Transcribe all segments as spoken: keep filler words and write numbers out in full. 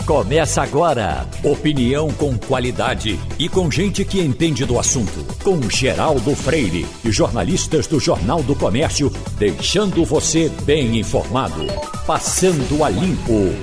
Começa agora. Opinião com qualidade e com gente que entende do assunto. Com Geraldo Freire e jornalistas do Jornal do Comércio, deixando você bem informado. Passando a Limpo.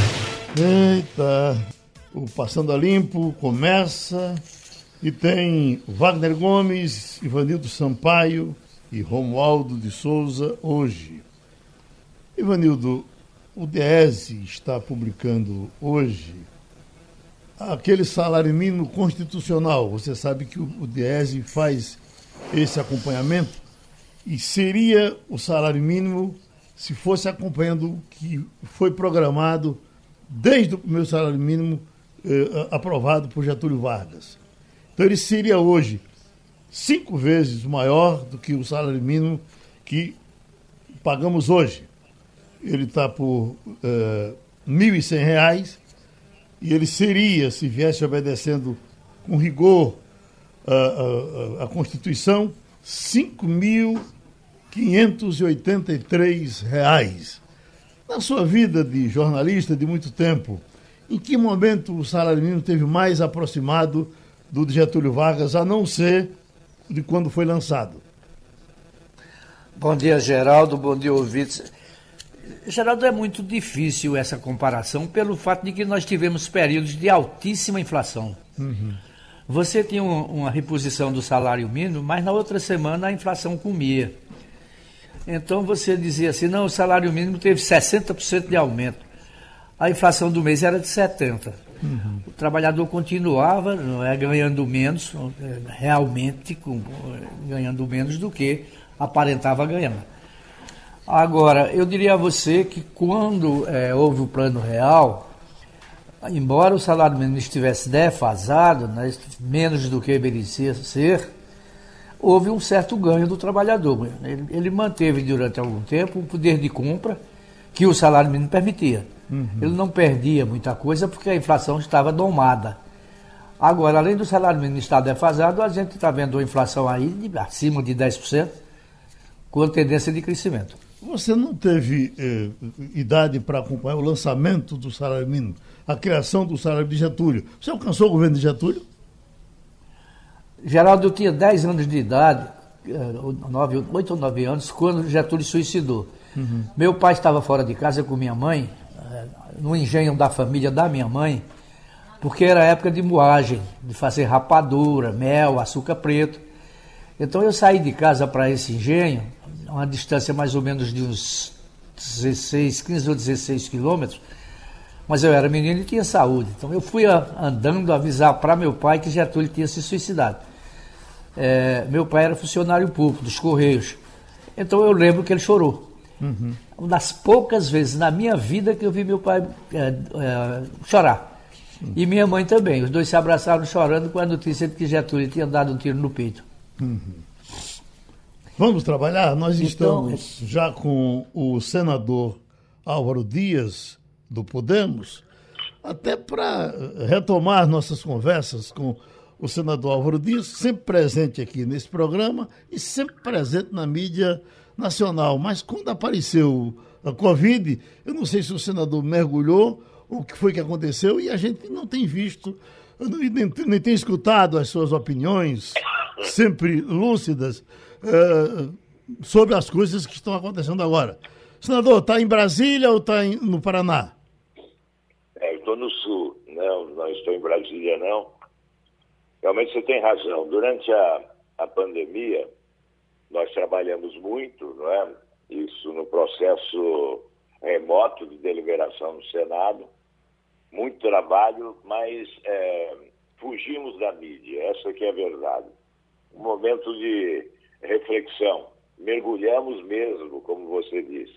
Eita, o Passando a Limpo começa e tem Wagner Gomes, Ivanildo Sampaio e Romualdo de Souza hoje. Ivanildo, o Diese está publicando hoje aquele salário mínimo constitucional. Você sabe que o Diese faz esse acompanhamento e seria o salário mínimo se fosse acompanhando o que foi programado desde o primeiro salário mínimo eh, aprovado por Getúlio Vargas. Então ele seria hoje cinco vezes maior do que o salário mínimo que pagamos hoje. Ele está por uh, mil e cem reais e ele seria, se viesse obedecendo com rigor uh, uh, a Constituição, cinco mil quinhentos e oitenta e três reais. Na sua vida de jornalista de muito tempo, em que momento o salário mínimo teve mais aproximado do de Getúlio Vargas, a não ser de quando foi lançado? Bom dia, Geraldo. Bom dia, ouvintes. Geraldo, é muito difícil essa comparação pelo fato de que nós tivemos períodos de altíssima inflação. Uhum. Você tinha um, uma reposição do salário mínimo, mas na outra semana a inflação comia. Então você dizia assim, não, o salário mínimo teve sessenta por cento de aumento. A inflação do mês era de setenta por cento. Uhum. O trabalhador continuava não é, ganhando menos, realmente com, ganhando menos do que aparentava ganhar. Agora, eu diria a você que quando é, houve o Plano Real, embora o salário mínimo estivesse defasado, né, menos do que merecia ser, houve um certo ganho do trabalhador. Ele, ele manteve durante algum tempo o poder de compra que o salário mínimo permitia. Uhum. Ele não perdia muita coisa porque a inflação estava domada. Agora, além do salário mínimo estar defasado, a gente está vendo a inflação aí de, acima de dez por cento, com tendência de crescimento. Você não teve eh, idade para acompanhar o lançamento do salário mínimo, a criação do salário de Getúlio. Você alcançou o governo de Getúlio? Geraldo, eu tinha dez anos de idade, oito ou nove anos, quando Getúlio suicidou. Uhum. Meu pai estava fora de casa com minha mãe, no engenho da família da minha mãe, porque era época de moagem, de fazer rapadura, mel, açúcar preto. Então eu saí de casa para esse engenho, uma distância mais ou menos de uns dezesseis, quinze ou dezesseis quilômetros, mas eu era menino e tinha saúde. Então eu fui andando avisar para meu pai que Getúlio tinha se suicidado. É, meu pai era funcionário público dos Correios, então eu lembro que ele chorou. Uhum. Uma das poucas vezes na minha vida que eu vi meu pai é, é, chorar. Uhum. E minha mãe também. Os dois se abraçaram chorando com a notícia de que Getúlio tinha dado um tiro no peito. Uhum. Vamos trabalhar? Nós então, estamos já com o senador Álvaro Dias, do Podemos, até para retomar nossas conversas com o senador Álvaro Dias, sempre presente aqui nesse programa e sempre presente na mídia nacional. Mas quando apareceu a Covid, eu não sei se o senador mergulhou, o que foi que aconteceu, e a gente não tem visto, nem, nem tem escutado as suas opiniões, sempre lúcidas, Uh, sobre as coisas que estão acontecendo agora. Senador, está em Brasília ou está no Paraná? É, eu estou no Sul, não, não estou em Brasília, não. Realmente você tem razão. Durante a, a pandemia, nós trabalhamos muito, não é? Isso no processo remoto de deliberação no Senado. Muito trabalho, mas é, fugimos da mídia, essa que é a verdade. Um momento de reflexão, mergulhamos mesmo, como você disse.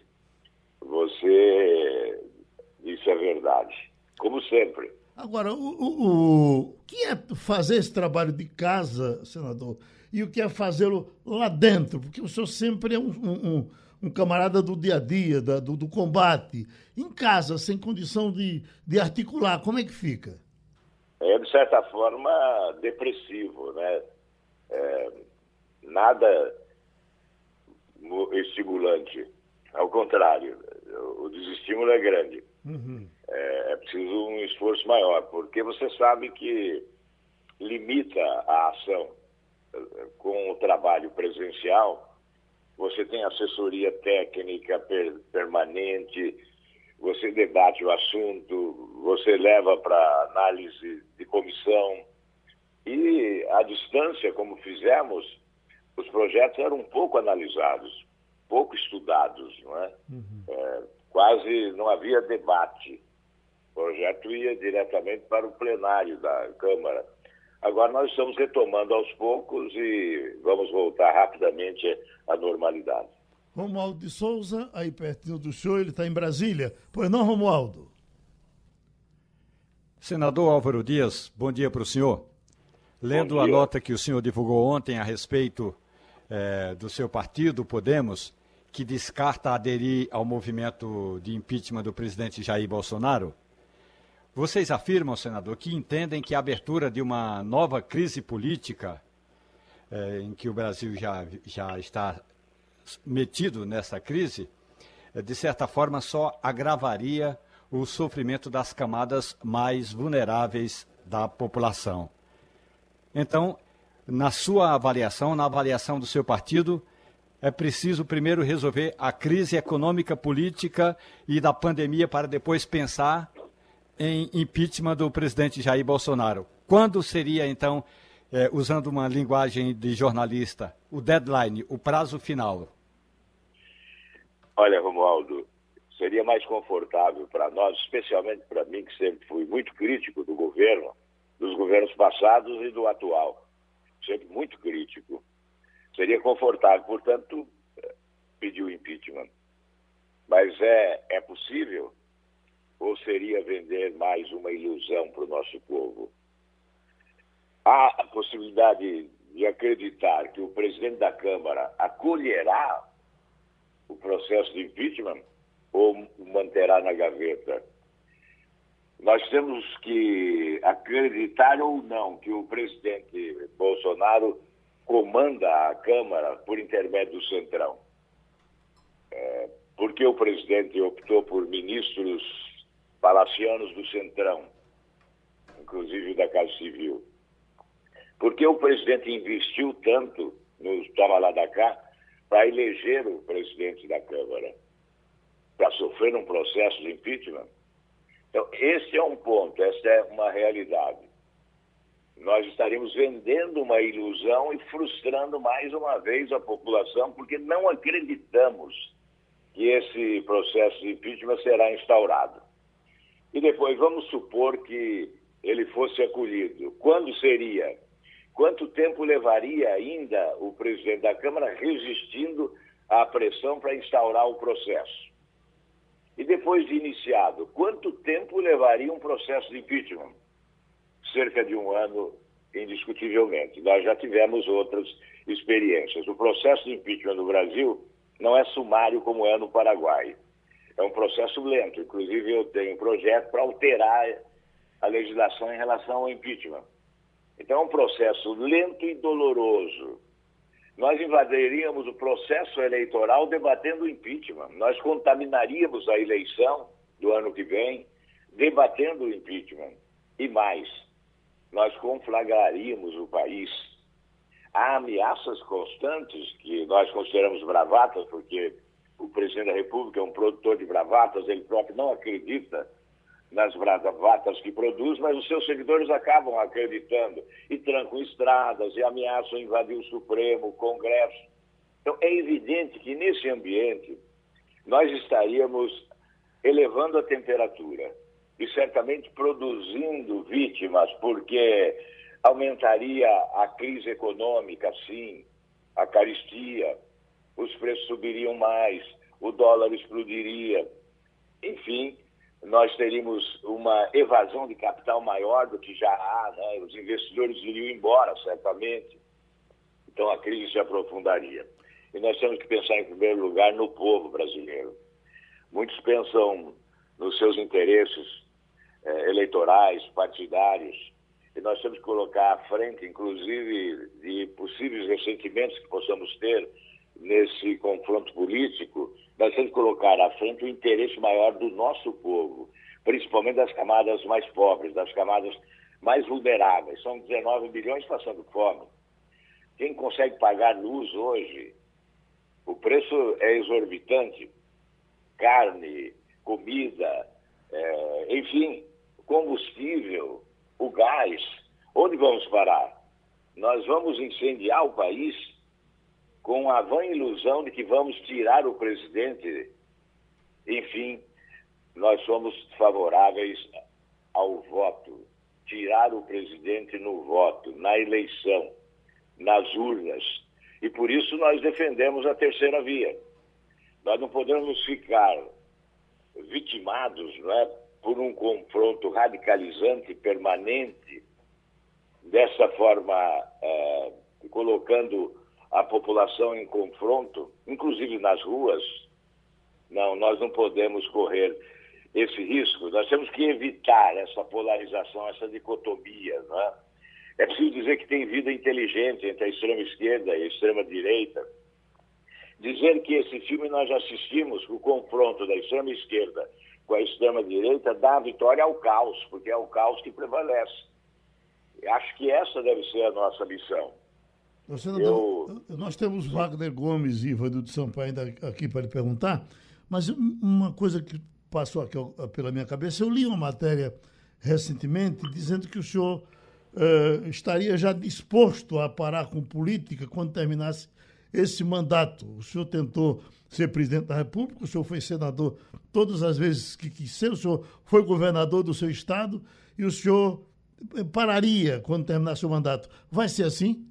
Você disse a verdade, como sempre. Agora, o, o, o que é fazer esse trabalho de casa, senador, e o que é fazê-lo lá dentro? Porque o senhor sempre é um, um, um camarada do dia a dia, da, do, do combate. Em casa, sem condição de, de articular, como é que fica? É, de certa forma, depressivo, né? É, nada estimulante. Ao contrário, o desestímulo é grande. Uhum. É, é preciso um esforço maior, porque você sabe que limita a ação com o trabalho presencial. Você tem assessoria técnica per, permanente, você debate o assunto, você leva para análise de comissão. E à distância, como fizemos, os projetos eram pouco analisados, pouco estudados, não é? Uhum. É, quase não havia debate. O projeto ia diretamente para o plenário da Câmara. Agora nós estamos retomando aos poucos e vamos voltar rapidamente à normalidade. Romualdo de Souza, aí pertinho do senhor, ele está em Brasília. Pois não, Romualdo? Senador Álvaro Dias, bom dia para o senhor. Lendo a nota que o senhor divulgou ontem a respeito eh, do seu partido, Podemos, que descarta aderir ao movimento de impeachment do presidente Jair Bolsonaro, vocês afirmam, senador, que entendem que a abertura de uma nova crise política, eh, em que o Brasil já, já está metido nessa crise, eh, de certa forma só agravaria o sofrimento das camadas mais vulneráveis da população. Então, na sua avaliação, na avaliação do seu partido, é preciso primeiro resolver a crise econômica, política e da pandemia para depois pensar em impeachment do presidente Jair Bolsonaro. Quando seria, então, eh, usando uma linguagem de jornalista, o deadline, o prazo final? Olha, Romualdo, seria mais confortável para nós, especialmente para mim, que sempre fui muito crítico do governo, dos governos passados e do atual. Sempre muito crítico. Seria confortável, portanto, pedir o impeachment. Mas é, é possível? Ou seria vender mais uma ilusão para o nosso povo? Há a possibilidade de acreditar que o presidente da Câmara acolherá o processo de impeachment ou o manterá na gaveta? Nós temos que acreditar ou não que o presidente Bolsonaro comanda a Câmara por intermédio do Centrão. É, porque o presidente optou por ministros palacianos do Centrão, inclusive da Casa Civil. Porque o presidente investiu tanto no toma lá da cá para eleger o presidente da Câmara, para sofrer um processo de impeachment. Então, esse é um ponto, essa é uma realidade. Nós estaríamos vendendo uma ilusão e frustrando mais uma vez a população, porque não acreditamos que esse processo de impeachment será instaurado. E depois, vamos supor que ele fosse acolhido. Quando seria? Quanto tempo levaria ainda o presidente da Câmara resistindo à pressão para instaurar o processo? E depois de iniciado, quanto tempo levaria um processo de impeachment? Cerca de um ano, indiscutivelmente. Nós já tivemos outras experiências. O processo de impeachment no Brasil não é sumário como é no Paraguai. É um processo lento. Inclusive, eu tenho um projeto para alterar a legislação em relação ao impeachment. Então, é um processo lento e doloroso. Nós invadiríamos o processo eleitoral debatendo o impeachment. Nós contaminaríamos a eleição do ano que vem debatendo o impeachment. E mais, nós conflagraríamos o país. Há ameaças constantes que nós consideramos bravatas, porque o presidente da República é um produtor de bravatas, ele próprio não acredita nas bravatas que produz, mas os seus seguidores acabam acreditando e trancam estradas e ameaçam invadir o Supremo, o Congresso. Então, é evidente que nesse ambiente nós estaríamos elevando a temperatura e certamente produzindo vítimas, porque aumentaria a crise econômica, sim, a carestia, os preços subiriam mais, o dólar explodiria, enfim, nós teríamos uma evasão de capital maior do que já há, né? Os investidores iriam embora, certamente. Então a crise se aprofundaria. E nós temos que pensar, em primeiro lugar, no povo brasileiro. Muitos pensam nos seus interesses eh, eleitorais, partidários, e nós temos que colocar à frente, inclusive, de possíveis ressentimentos que possamos ter nesse confronto político, nós temos que colocar à frente o interesse maior do nosso povo. principalmente das camadas mais pobres, das camadas mais vulneráveis. São dezenove milhões passando fome. Quem consegue pagar luz hoje, o preço é exorbitante. Carne, comida, é, enfim, combustível, o gás. Onde vamos parar? Nós vamos incendiar o país com a vã ilusão de que vamos tirar o presidente. Enfim, nós somos favoráveis ao voto. Tirar o presidente no voto, na eleição, nas urnas. E por isso nós defendemos a terceira via. Nós não podemos ficar vitimados, não é, por um confronto radicalizante, permanente, dessa forma, é, colocando a população em confronto, inclusive nas ruas. Não, nós não podemos correr esse risco. Nós temos que evitar essa polarização, essa dicotomia, não é? É preciso dizer que tem vida inteligente entre a extrema esquerda e a extrema direita. Dizer que esse filme nós já assistimos, o confronto da extrema esquerda com a extrema direita, dá a vitória ao caos, porque é o caos que prevalece. Acho que essa deve ser a nossa missão. Senador, Eu... Nós temos Wagner Gomes e Ivanildo Sampaio ainda aqui para lhe perguntar, mas uma coisa que passou aqui pela minha cabeça, eu li uma matéria recentemente dizendo que o senhor uh, estaria já disposto a parar com política quando terminasse esse mandato. O senhor tentou ser presidente da República, o senhor foi senador todas as vezes que quis ser, o senhor foi governador do seu estado e o senhor pararia quando terminasse o mandato. Vai ser assim?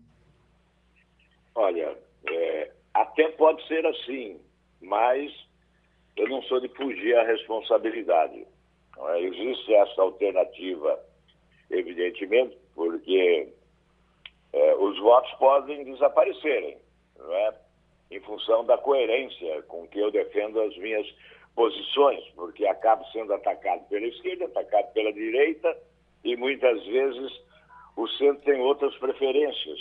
Olha, é, até pode ser assim, mas eu não sou de fugir à responsabilidade. Não é? Existe essa alternativa, evidentemente, porque é, os votos podem desaparecerem, não é? Em função da coerência com que eu defendo as minhas posições, porque acabo sendo atacado pela esquerda, atacado pela direita, e muitas vezes o centro tem outras preferências.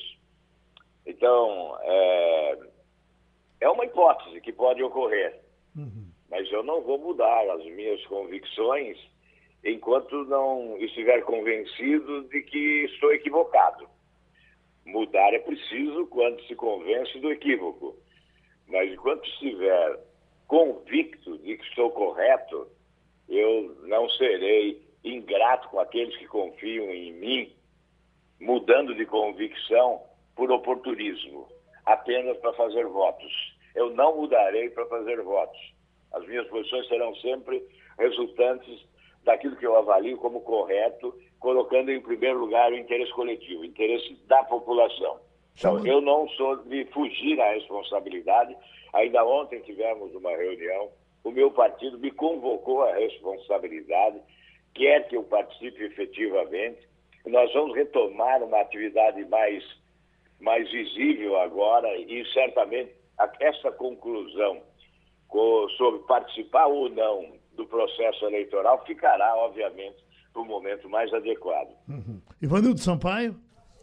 Então, é, é uma hipótese que pode ocorrer, uhum. Mas eu não vou mudar as minhas convicções enquanto não estiver convencido de que estou equivocado. Mudar é preciso quando se convence do equívoco, mas enquanto estiver convicto de que estou correto, eu não serei ingrato com aqueles que confiam em mim, mudando de convicção por oportunismo, apenas para fazer votos. Eu não mudarei para fazer votos. As minhas posições serão sempre resultantes daquilo que eu avalio como correto, colocando em primeiro lugar o interesse coletivo, o interesse da população. Então, eu não sou de fugir à responsabilidade. Ainda ontem tivemos uma reunião, o meu partido me convocou à responsabilidade, quer que eu participe efetivamente. Nós vamos retomar uma atividade mais, mais visível agora e certamente essa conclusão sobre participar ou não do processo eleitoral ficará, obviamente, para o momento mais adequado. Uhum. Ivanildo Sampaio.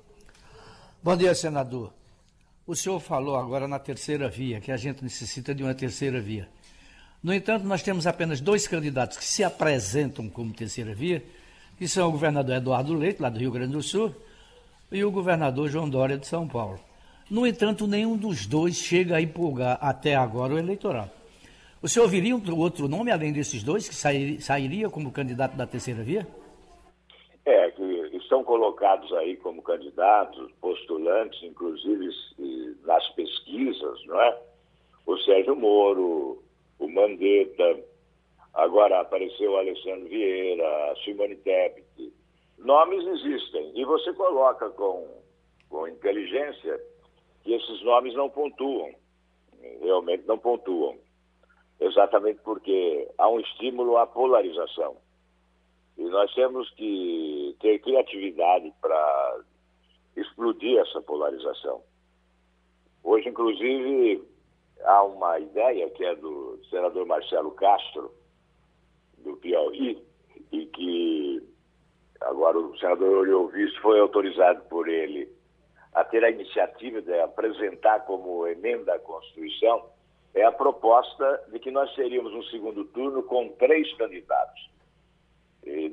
Bom dia, senador. O senhor falou agora na terceira via, que a gente necessita de uma terceira via. No entanto, nós temos apenas dois candidatos que se apresentam como terceira via, que são o governador Eduardo Leite, lá do Rio Grande do Sul, e o governador João Dória, de São Paulo. No entanto, nenhum dos dois chega a empolgar até agora o eleitoral. O senhor ouviria um outro nome, além desses dois, que sairia, sairia como candidato da terceira via? É, que estão colocados aí como candidatos, postulantes, inclusive nas pesquisas, não é? O Sérgio Moro, o Mandetta, agora apareceu o Alessandro Vieira, a Simone Tebet. Nomes existem, e você coloca com, com inteligência que esses nomes não pontuam, realmente não pontuam. Exatamente porque há um estímulo à polarização. E nós temos que ter criatividade para explodir essa polarização. Hoje, inclusive, há uma ideia que é do senador Marcelo Castro, do Piauí, e que agora o senador Oriovisto foi autorizado por ele a ter a iniciativa de apresentar como emenda à Constituição, é a proposta de que nós teríamos um segundo turno com três candidatos.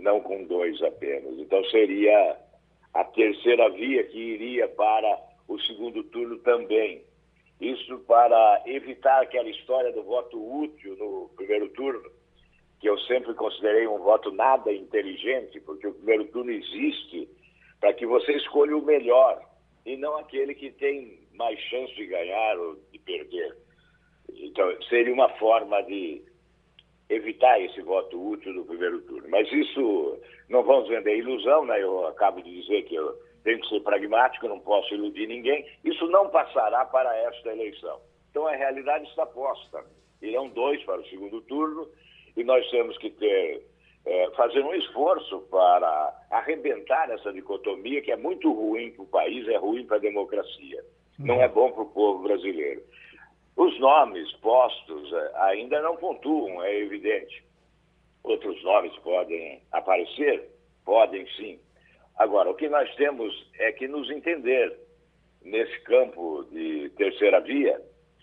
não com dois apenas. Então seria a terceira via que iria para o segundo turno também. Isso para evitar aquela história do voto útil no primeiro turno, que eu sempre considerei um voto nada inteligente, porque o primeiro turno existe para que você escolha o melhor e não aquele que tem mais chance de ganhar ou de perder. Então, seria uma forma de evitar esse voto útil do primeiro turno. Mas isso, não vamos vender ilusão, né? Eu acabo de dizer que eu tenho que ser pragmático, não posso iludir ninguém. Isso não passará para esta eleição. Então, a realidade está posta. Irão dois para o segundo turno e nós temos que ter, é, fazer um esforço para arrebentar essa dicotomia que é muito ruim para o país, é ruim para a democracia. Não é bom para o povo brasileiro. Os nomes postos ainda não pontuam, é evidente. Outros nomes podem aparecer? Podem sim. Agora, o que nós temos é que nos entender nesse campo de terceira via.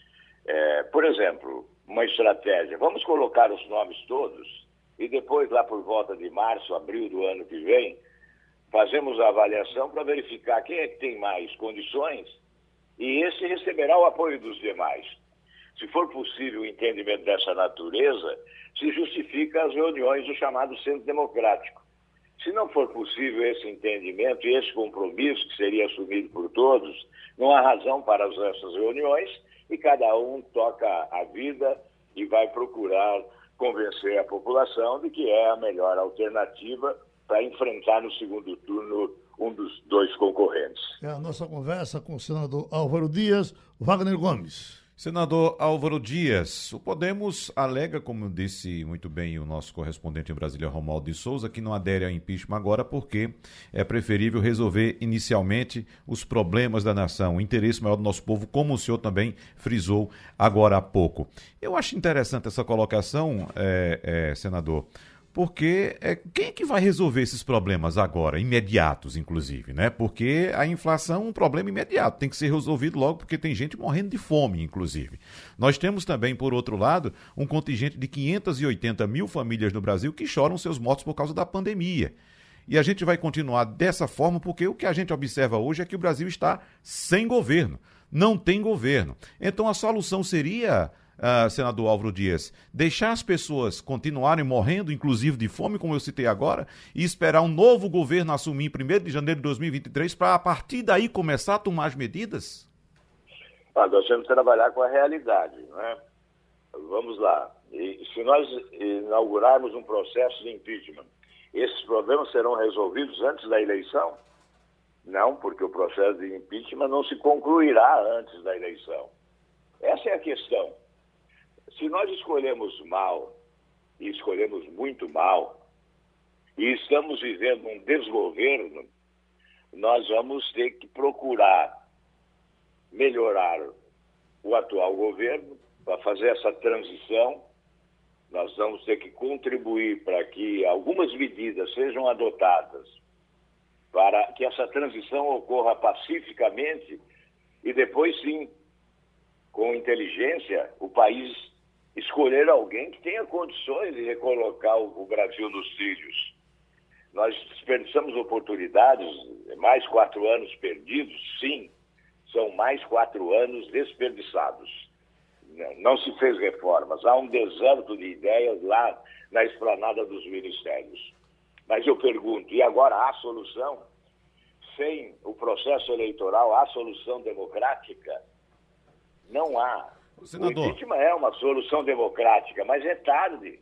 É, por exemplo, uma estratégia. Vamos colocar os nomes todos e depois, lá por volta de março, abril do ano que vem, fazemos a avaliação para verificar quem é que tem mais condições e esse receberá o apoio dos demais. Se for possível o entendimento dessa natureza, se justifica as reuniões do chamado Centro Democrático. Se não for possível esse entendimento e esse compromisso que seria assumido por todos, não há razão para essas reuniões e cada um toca a vida e vai procurar convencer a população de que é a melhor alternativa para enfrentar no segundo turno um dos dois concorrentes. É a nossa conversa com o senador Álvaro Dias, Wagner Gomes. Senador Álvaro Dias, o Podemos alega, como disse muito bem o nosso correspondente em Brasília, Romualdo de Souza, que não adere ao impeachment agora porque é preferível resolver inicialmente os problemas da nação, o interesse maior do nosso povo, como o senhor também frisou agora há pouco. Eu acho interessante essa colocação, é, é, senador, porque é, quem é que vai resolver esses problemas agora, imediatos, inclusive, né? Porque a inflação é um problema imediato, tem que ser resolvido logo, porque tem gente morrendo de fome, inclusive. Nós temos também, por outro lado, um contingente de quinhentas e oitenta mil famílias no Brasil que choram seus mortos por causa da pandemia. E a gente vai continuar dessa forma, porque o que a gente observa hoje é que o Brasil está sem governo, não tem governo. Então a solução seria... Uh, senador Álvaro Dias, deixar as pessoas continuarem morrendo, inclusive de fome, como eu citei agora, e esperar um novo governo assumir em primeiro de janeiro de dois mil e vinte e três para, a partir daí, começar a tomar as medidas? Ah, nós temos que trabalhar com a realidade, não é? Vamos lá. E, se nós inaugurarmos um processo de impeachment, esses problemas serão resolvidos antes da eleição? Não, porque o processo de impeachment não se concluirá antes da eleição. Essa é a questão. Se nós escolhemos mal, e escolhemos muito mal, e estamos vivendo um desgoverno, nós vamos ter que procurar melhorar o atual governo para fazer essa transição. Nós vamos ter que contribuir para que algumas medidas sejam adotadas para que essa transição ocorra pacificamente e depois, sim, com inteligência, o país escolher alguém que tenha condições de recolocar o Brasil nos trilhos. Nós desperdiçamos oportunidades, mais quatro anos perdidos, sim, são mais quatro anos desperdiçados. Não se fez reformas, há um deserto de ideias lá na esplanada dos ministérios. Mas eu pergunto, e agora há solução? Sem o processo eleitoral, há solução democrática? Não há. Senador. O impeachment é uma solução democrática, mas é tarde.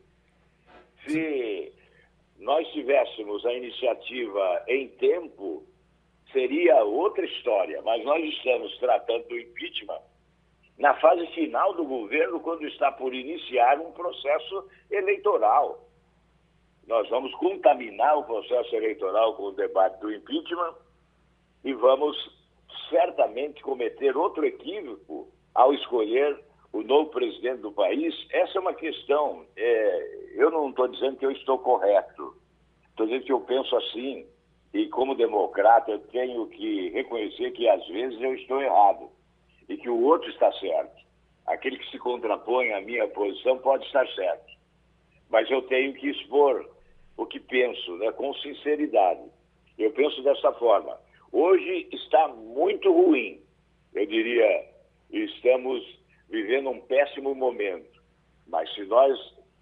Se nós tivéssemos a iniciativa em tempo, seria outra história. Mas nós estamos tratando do impeachment na fase final do governo, quando está por iniciar um processo eleitoral. Nós vamos contaminar o processo eleitoral com o debate do impeachment e vamos certamente cometer outro equívoco ao escolher o novo presidente do país. Essa é uma questão. É, eu não estou dizendo que eu estou correto. Estou dizendo que eu penso assim. E como democrata, eu tenho que reconhecer que às vezes eu estou errado. E que o outro está certo. Aquele que se contrapõe à minha posição pode estar certo. Mas eu tenho que expor o que penso, né, com sinceridade. Eu penso dessa forma. Hoje está muito ruim. Eu diria, estamos vivendo um péssimo momento. Mas se nós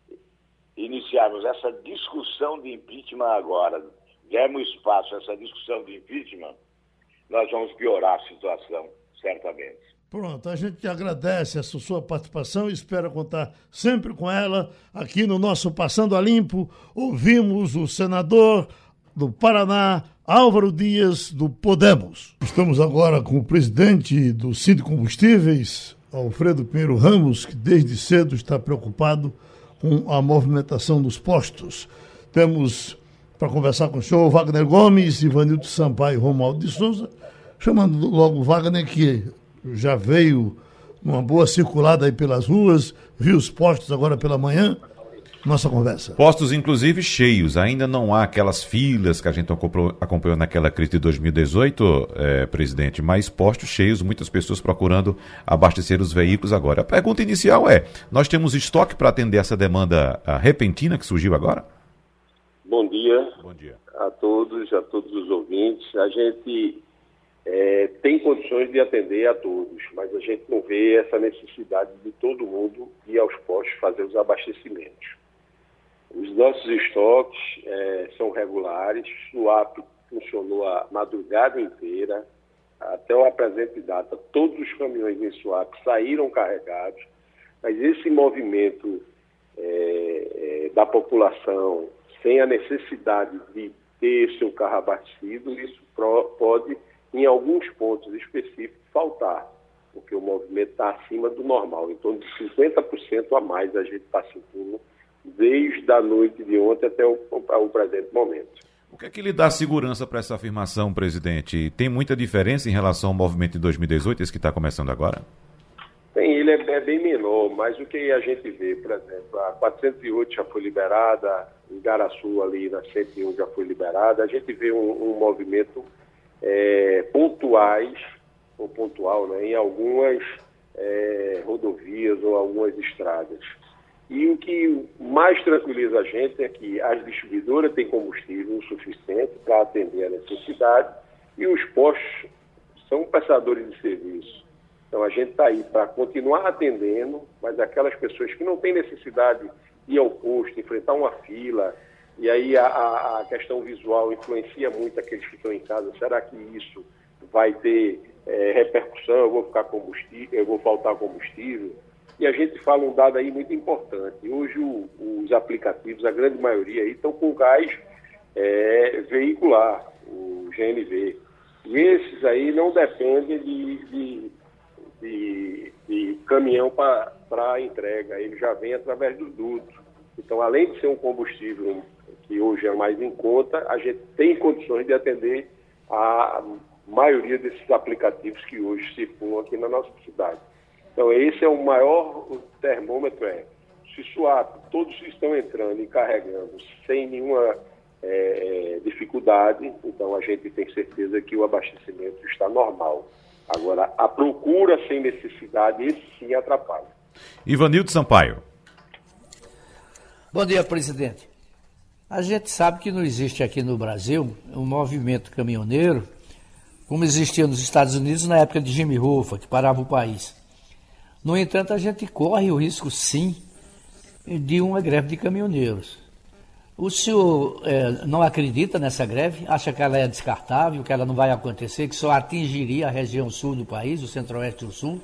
iniciarmos essa discussão de impeachment agora, dermos espaço a essa discussão de impeachment, nós vamos piorar a situação, certamente. Pronto, a gente agradece a sua participação e espera contar sempre com ela aqui no nosso Passando a Limpo. Ouvimos o senador do Paraná, Álvaro Dias, do Podemos. Estamos agora com o presidente do Sindicombustíveis, Alfredo Pinheiro Ramos, que desde cedo está preocupado com a movimentação dos postos. Temos para conversar com o senhor Wagner Gomes, Ivanildo Sampaio e Romualdo de Souza, chamando logo o Wagner, que já veio numa boa circulada aí pelas ruas, viu os postos agora pela manhã. Nossa conversa. Postos, inclusive, cheios. Ainda não há aquelas filas que a gente acompanhou naquela crise de dois mil e dezoito, é, presidente, mas postos cheios, muitas pessoas procurando abastecer os veículos agora. A pergunta inicial é, nós temos estoque para atender essa demanda repentina que surgiu agora? Bom dia. Bom dia a todos, a todos os ouvintes. A gente é, tem condições de atender a todos, mas a gente não vê essa necessidade de todo mundo ir aos postos fazer os abastecimentos. Os nossos estoques é, são regulares, o Suape funcionou a madrugada inteira, até o presente data, todos os caminhões em Suape saíram carregados, mas esse movimento é, é, da população, sem a necessidade de ter seu carro abastecido, isso pro, pode, em alguns pontos específicos, faltar, porque o movimento está acima do normal, em torno de cinquenta por cento a mais a gente está sentindo, desde a noite de ontem até o, o presente momento. O que é que lhe dá segurança para essa afirmação, presidente? Tem muita diferença em relação ao movimento de dois mil e dezoito, esse que está começando agora? Tem, ele é, é bem menor, mas o que a gente vê, por exemplo, a quatrocentos e oito já foi liberada, em Garaçu ali na cento e um já foi liberada, a gente vê um, um movimento é, pontuais, ou pontual, né, em algumas é, rodovias ou algumas estradas. E o que mais tranquiliza a gente é que as distribuidoras têm combustível o suficiente para atender a necessidade e os postos são prestadores de serviço. Então a gente está aí para continuar atendendo, mas aquelas pessoas que não têm necessidade de ir ao posto, enfrentar uma fila, e aí a, a, a questão visual influencia muito aqueles que estão em casa. Será que isso vai ter é, repercussão? Eu vou ficar combustível, eu vou faltar combustível? E a gente fala um dado aí muito importante. Hoje o, os aplicativos, a grande maioria aí, estão com gás é, veicular, o G N V. E esses aí não dependem de, de, de, de caminhão para entrega, ele já vem através do duto. Então, além de ser um combustível que hoje é mais em conta, a gente tem condições de atender a maioria desses aplicativos que hoje circulam aqui na nossa cidade. Então, esse é o maior termômetro, é, se Suape, todos estão entrando e carregando sem nenhuma é, dificuldade, então a gente tem certeza que o abastecimento está normal. Agora, a procura sem necessidade, esse sim atrapalha. Ivanildo Sampaio. Bom dia, presidente. A gente sabe que não existe aqui no Brasil um movimento caminhoneiro como existia nos Estados Unidos na época de Jimmy Hoffa, que parava o país. No entanto, a gente corre o risco, sim, de uma greve de caminhoneiros. O senhor é, não acredita nessa greve? Acha que ela é descartável, que ela não vai acontecer, que só atingiria a região sul do país, o centro-oeste e o sul?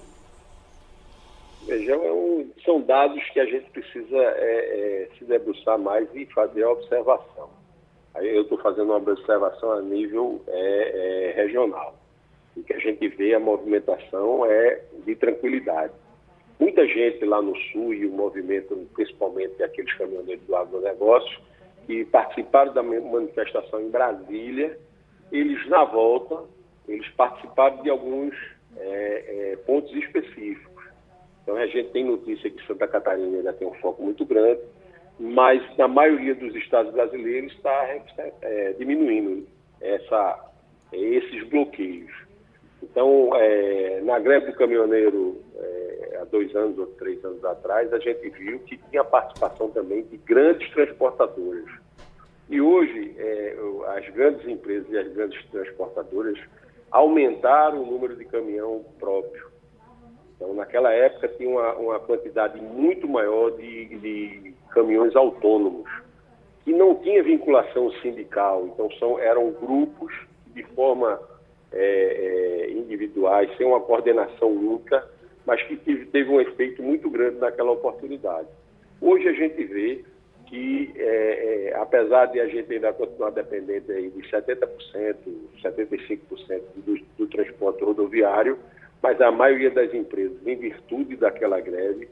Veja, é um, são dados que a gente precisa é, é, se debruçar mais e fazer a observação. Aí eu estou fazendo uma observação a nível é, é, regional. O que a gente vê, a movimentação é de tranquilidade. Muita gente lá no sul e o movimento, principalmente aqueles caminhoneiros do agronegócio, que participaram da manifestação em Brasília, eles na volta, eles participaram de alguns é, é, pontos específicos. Então a gente tem notícia que Santa Catarina ainda tem um foco muito grande, mas na maioria dos estados brasileiros está é, diminuindo essa, esses bloqueios. Então, é, na greve do caminhoneiro, é, há dois anos ou três anos atrás, a gente viu que tinha participação também de grandes transportadores. E hoje, é, as grandes empresas e as grandes transportadoras aumentaram o número de caminhão próprio. Então, naquela época, tinha uma, uma quantidade muito maior de, de caminhões autônomos, que não tinha vinculação sindical. Então, são, eram grupos de forma é, é, individuais, sem uma coordenação única, mas que teve, teve um efeito muito grande naquela oportunidade. Hoje a gente vê que, é, é, apesar de a gente ainda continuar dependente aí de setenta por cento, setenta e cinco por cento do, do transporte rodoviário, mas a maioria das empresas, em virtude daquela greve,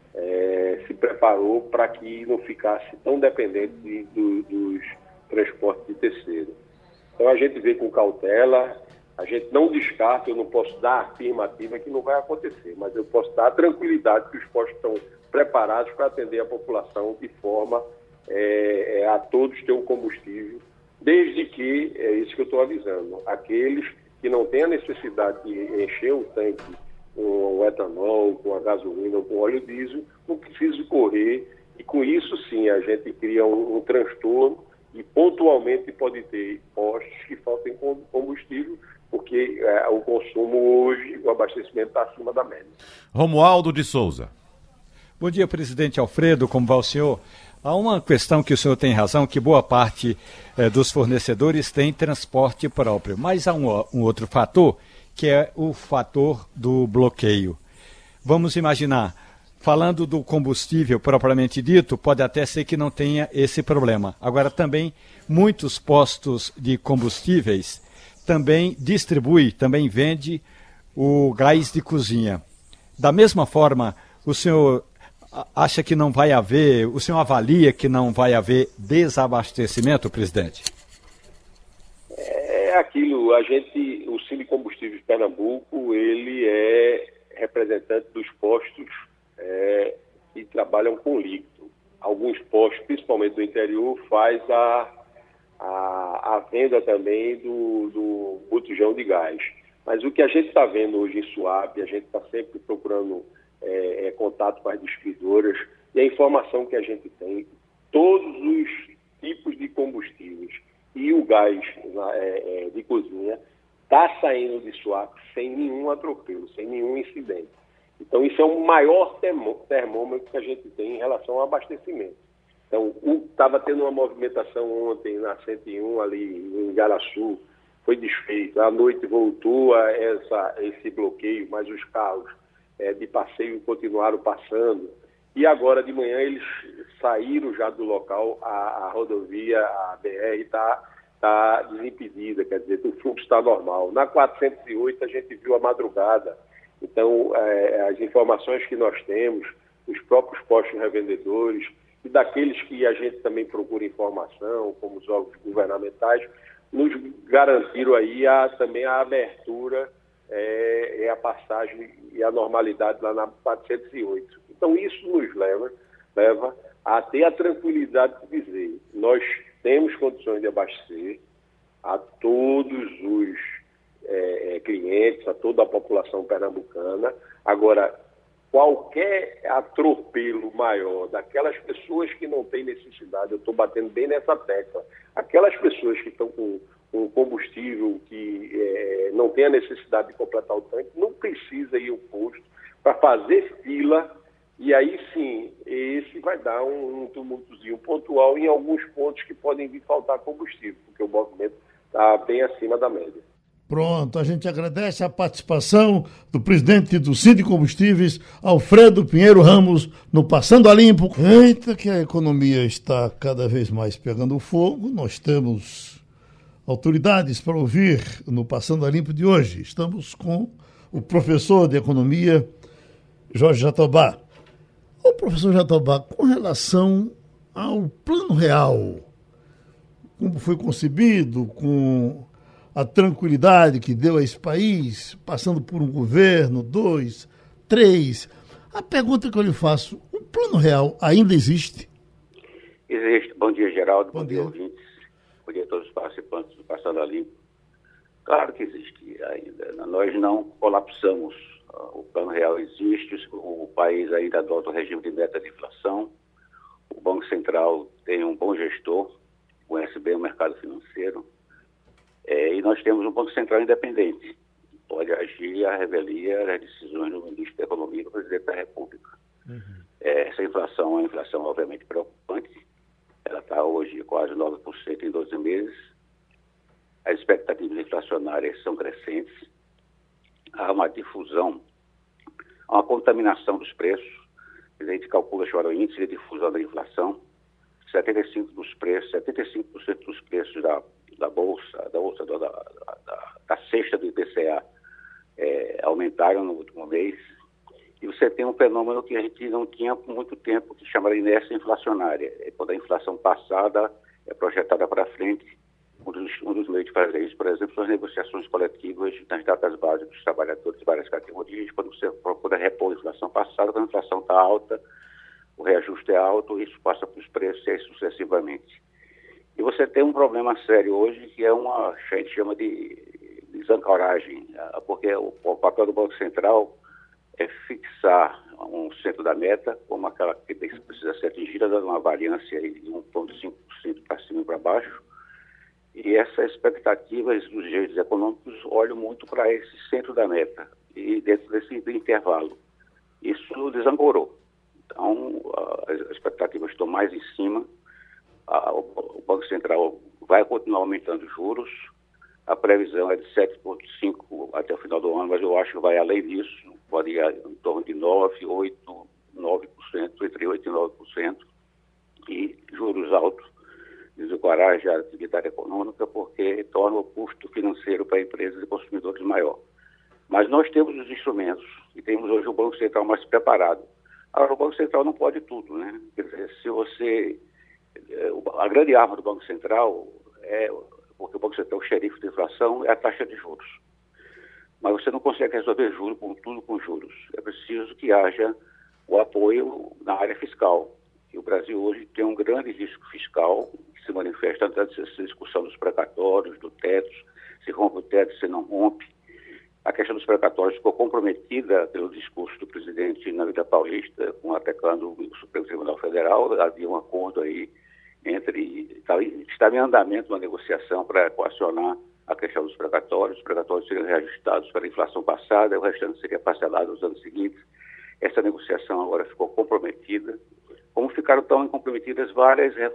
é, se preparou para que não ficasse tão dependente de, do, dos transportes de terceiro. Então a gente vê com cautela, a gente não descarta, eu não posso dar afirmativa que não vai acontecer, mas eu posso dar a tranquilidade que os postos estão preparados para atender a população de forma é, é, a todos ter um combustível, desde que, é isso que eu estou avisando, aqueles que não têm a necessidade de encher o tanque com o etanol, com a gasolina ou com óleo diesel, não precisa correr, e com isso sim a gente cria um, um transtorno e pontualmente pode ter postos que faltem combustível, porque é, o consumo hoje, o abastecimento está acima da média. Romualdo de Souza. Bom dia, presidente Alfredo, como vai o senhor? Há uma questão que o senhor tem razão, que boa parte eh, dos fornecedores tem transporte próprio, mas há um, um outro fator, que é o fator do bloqueio. Vamos imaginar, falando do combustível propriamente dito, pode até ser que não tenha esse problema. Agora, também, muitos postos de combustíveis também distribui, também vende o gás de cozinha. Da mesma forma, o senhor acha que não vai haver, o senhor avalia que não vai haver desabastecimento, presidente? É aquilo, a gente, o Sindicombustíveis de Pernambuco, ele é representante dos postos é, que trabalham com líquido. Alguns postos, principalmente do interior, faz a, a, a venda também do, do botijão de gás. Mas o que a gente está vendo hoje em Suape, a gente está sempre procurando É, é, contato com as distribuidoras, e a informação que a gente tem, todos os tipos de combustíveis e o gás na, é, é, de cozinha está saindo de Suape sem nenhum atropelo, sem nenhum incidente. Então isso é o maior termômetro que a gente tem em relação ao abastecimento. Então estava tendo uma movimentação ontem na cento e um ali em Igaraçu, foi desfeito, à noite voltou a essa, esse bloqueio, mas os carros É, de passeio continuaram passando, e agora de manhã eles saíram já do local, a, a rodovia, a B R está tá desimpedida, quer dizer, o fluxo está normal. Na quatrocentos e oito a gente viu a madrugada, então é, as informações que nós temos, os próprios postos revendedores e daqueles que a gente também procura informação, como os órgãos governamentais, nos garantiram aí a, também a abertura É, é a passagem e a normalidade lá na quatrocentos e oito. Então isso nos leva, leva a ter a tranquilidade de dizer, nós temos condições de abastecer a todos os é, clientes, a toda a população pernambucana. Agora, qualquer atropelo maior daquelas pessoas que não têm necessidade, eu estou batendo bem nessa tecla, aquelas pessoas que estão com um combustível que é, não tem a necessidade de completar o tanque, não precisa ir ao posto para fazer fila, e aí sim, esse vai dar um, um tumultozinho pontual em alguns pontos que podem vir faltar combustível, porque o movimento está bem acima da média. Pronto, a gente agradece a participação do presidente do Sindicombustíveis, Alfredo Pinheiro Ramos, no Passando a Limpo. Eita, que a economia está cada vez mais pegando fogo, nós temos autoridades para ouvir no Passando a Limpo de hoje. Estamos com o professor de Economia, Jorge Jatobá. Ô, professor Jatobá, com relação ao Plano Real, como foi concebido, com a tranquilidade que deu a esse país, passando por um governo, dois, três, a pergunta que eu lhe faço, o Plano Real ainda existe? Existe. Bom dia, Geraldo. Bom, Bom dia, ouvintes. Bom dia a todos os participantes do Passando a Limpo. Claro que existe ainda. Nós não colapsamos. O Plano Real existe, o país ainda adota o regime de meta de inflação, o Banco Central tem um bom gestor conhece bem o mercado financeiro, é, e nós temos um Banco Central independente, pode agir à revelia das decisões do ministro da Economia e do presidente da República. Uhum. É, essa inflação é uma inflação obviamente preocupante, ela está hoje quase nove por cento em doze meses, as expectativas inflacionárias são crescentes, há uma difusão, há uma contaminação dos preços, a gente calcula agora o índice de difusão da inflação, setenta e cinco por cento dos preços, setenta e cinco por cento dos preços da, da Bolsa, da, bolsa da, da, da, da cesta do I P C A é, aumentaram no último mês, e você tem um fenômeno que a gente não tinha por muito tempo, que chama de inércia inflacionária, é quando a inflação passada é projetada para frente. Um dos, um dos meios de fazer isso, por exemplo, são as negociações coletivas nas datas básicas dos trabalhadores de várias categorias, quando você procura repor a inflação passada, quando a inflação está alta, o reajuste é alto, isso passa para os preços e aí sucessivamente. E você tem um problema sério hoje, que é uma, a gente chama de desancoragem, porque o, o papel do Banco Central é fixar um centro da meta, como aquela que precisa ser atingida, dando uma variância de um vírgula cinco por cento para cima e para baixo. E essas expectativas dos agentes econômicos olham muito para esse centro da meta, e dentro desse intervalo. Isso desancorou. Então, as expectativas estão mais em cima, o Banco Central vai continuar aumentando juros, a previsão é de sete vírgula cinco por cento até o final do ano, mas eu acho que vai além disso, pode ir em torno de nove por cento, oito por cento, nove por cento, entre oito por cento e nove por cento, e juros altos desencoraja a atividade econômica porque torna o custo financeiro para empresas e consumidores maior. Mas nós temos os instrumentos e temos hoje o Banco Central mais preparado. Agora, o Banco Central não pode tudo, né? Quer dizer, se você... A grande arma do Banco Central é... Porque o Banco Central, o xerife da inflação, é a taxa de juros. Mas você não consegue resolver juros com tudo com juros. É preciso que haja o apoio na área fiscal. E o Brasil hoje tem um grande risco fiscal que se manifesta nessa discussão dos precatórios, do teto, se rompe o teto, se não rompe. A questão dos precatórios ficou comprometida pelo discurso do presidente na Vida Paulista, com atacando o Supremo Tribunal Federal. Havia um acordo aí entre... Estava em andamento uma negociação para equacionar a questão dos precatórios. Os precatórios seriam reajustados pela inflação passada, o restante seria parcelado nos anos seguintes. Essa negociação agora ficou comprometida. Como ficaram tão comprometidas vários é,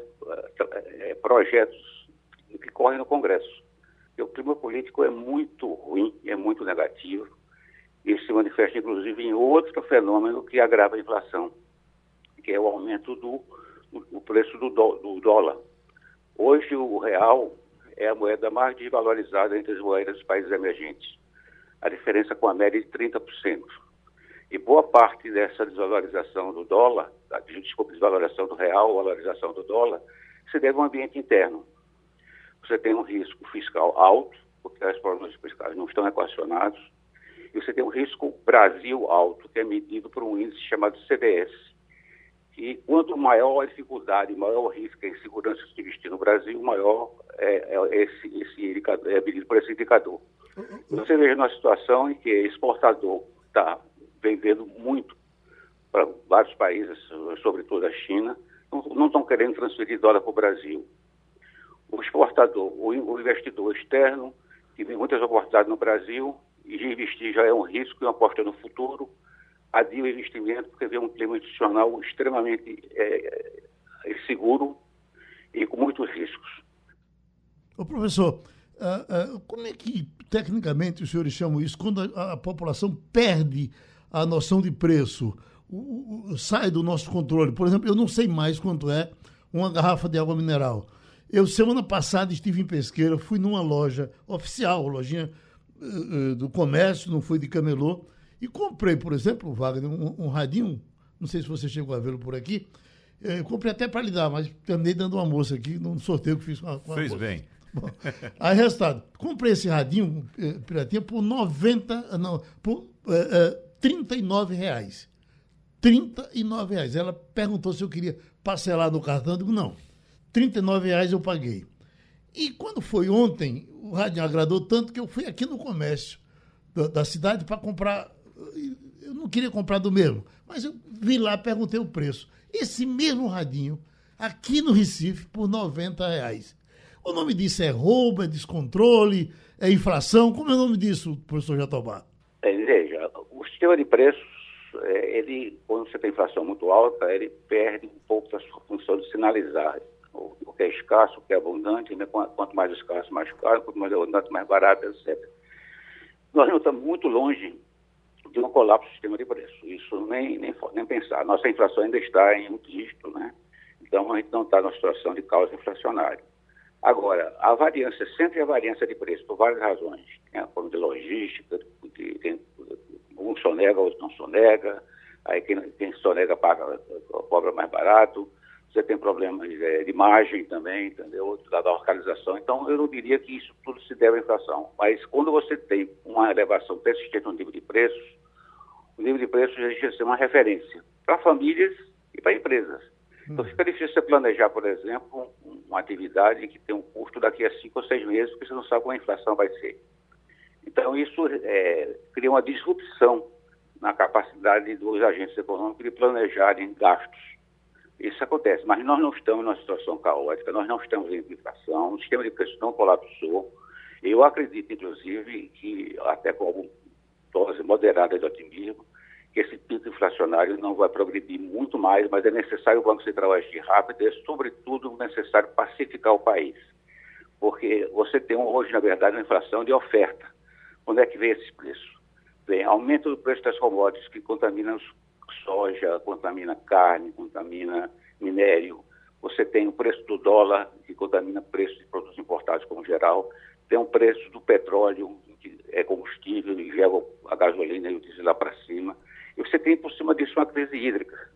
é, projetos que correm no Congresso. E o clima político é muito ruim, é muito negativo, e isso se manifesta, inclusive, em outro fenômeno que agrava a inflação, que é o aumento do, do preço do, do, do dólar. Hoje, o real é a moeda mais desvalorizada entre as moedas dos países emergentes. A diferença com a média é de trinta por cento. E boa parte dessa desvalorização do dólar, desculpa, desvalorização do real, valorização do dólar, se deve a um ambiente interno. Você tem um risco fiscal alto, porque as problemas fiscais não estão equacionados, e você tem um risco Brasil alto, que é medido por um índice chamado C D S. E quanto maior a dificuldade, maior o risco e insegurança que existir no Brasil, maior é, é, esse, esse indicador, é medido por esse indicador. Você veja uma situação em que exportador está vendendo muito para vários países, sobretudo a China, não estão querendo transferir dólar para o Brasil. O exportador, o investidor externo, que tem muitas oportunidades no Brasil, e de investir já é um risco e uma aposta no futuro, adia o investimento porque vê um clima institucional extremamente é, é, seguro e com muitos riscos. Ô, professor, uh, uh, como é que, tecnicamente, os senhores chamam isso, quando a, a população perde a noção de preço, o, o, sai do nosso controle? Por exemplo, eu não sei mais quanto é uma garrafa de água mineral. Eu, semana passada, estive em Pesqueira, fui numa loja oficial, lojinha uh, uh, do comércio, não foi de camelô, e comprei, por exemplo, Wagner, um, um radinho, não sei se você chegou a vê-lo por aqui, eu comprei até para lhe dar, mas terminei dando uma moça aqui, num sorteio que fiz com a, com a Fez moça. bem. Bom, aí, resultado, comprei esse radinho, eh, piratinha, por noventa, não, por eh, eh, trinta e nove reais. trinta e nove reais. Ela perguntou se eu queria parcelar no cartão, eu digo, não. trinta e nove reais eu paguei. E quando foi ontem, o radinho agradou tanto que eu fui aqui no comércio da, da cidade para comprar. Eu não queria comprar do mesmo, mas eu vi lá, perguntei o preço. Esse mesmo radinho, aqui no Recife, por noventa reais. O nome disso é roubo, é descontrole, é inflação? Como é o nome disso, professor Jatobá? É, veja, o sistema de preços, é, ele, quando você tem inflação muito alta, ele perde um pouco da sua função de sinalizar o, o que é escasso, o que é abundante, né? Quanto mais escasso, mais caro, quanto mais abundante, mais barato, etcétera. Nós não estamos muito longe de um colapso do sistema de preços. Isso nem, nem, nem pensar. Nossa inflação ainda está em um dígito, né? Então a gente não está numa situação de causa inflacionária. Agora, a variância, sempre a variância de preço, por várias razões. Tem a forma de logística, de, de, um sonega, outro não sonega, aí quem, quem sonega paga, cobra mais barato. Você tem problemas é, de margem também, entendeu? Da localização. Então, eu não diria que isso tudo se deve à inflação. Mas quando você tem uma elevação persistente no nível de preços, o nível de preços deixa de ser uma referência para famílias e para empresas. Então, fica difícil você planejar, por exemplo, uma atividade que tem um custo daqui a cinco ou seis meses, porque você não sabe como a inflação vai ser. Então, isso é, cria uma disrupção na capacidade dos agentes econômicos de planejarem gastos. Isso acontece, mas nós não estamos numa situação caótica, nós não estamos em inflação, o sistema de preços não colapsou. Eu acredito, inclusive, que até com dose moderada de otimismo, que esse pico inflacionário não vai progredir muito mais, mas é necessário o Banco Central agir rápido, é sobretudo necessário pacificar o país. Porque você tem hoje, na verdade, uma inflação de oferta. Onde é que vem esse preço? Vem aumento do preço das commodities, que contaminam soja, contamina carne, contamina minério. Você tem o preço do dólar, que contamina o preço de produtos importados como geral. Tem o preço do petróleo, que é combustível, e leva a gasolina e o diesel lá para cima. E você tem por cima disso uma crise hídrica.